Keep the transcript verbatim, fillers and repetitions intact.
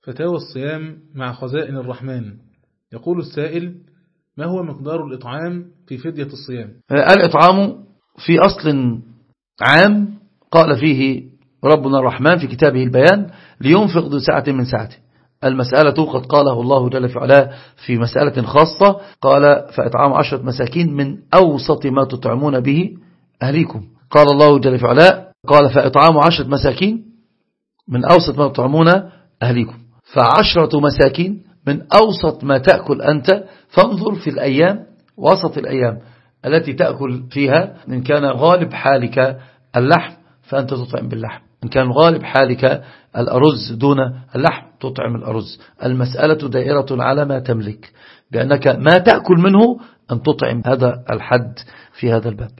فتاوى الصيام مع خزائن الرحمن. يقول السائل: ما هو مقدار الإطعام في فدية الصيام؟ الإطعام في أصل عام قال فيه ربنا الرحمن في كتابه البيان: لينفق ذو سعة من سعته. المسألة قد قاله الله جل في علاه في مسألة خاصة، قال: فإطعام عشرة مساكين من أوسط ما تطعمون به أهليكم. قال الله جل في علاه قال: فإطعام عشرة مساكين من أوسط ما تطعمون أهليكم. فعشرة مساكين من أوسط ما تأكل أنت. فانظر في الأيام، وسط الأيام التي تأكل فيها، إن كان غالب حالك اللحم فأنت تطعم باللحم، إن كان غالب حالك الأرز دون اللحم تطعم الأرز. المسألة دائرة على ما تملك، بأنك ما تأكل منه أن تطعم. هذا الحد في هذا الباب.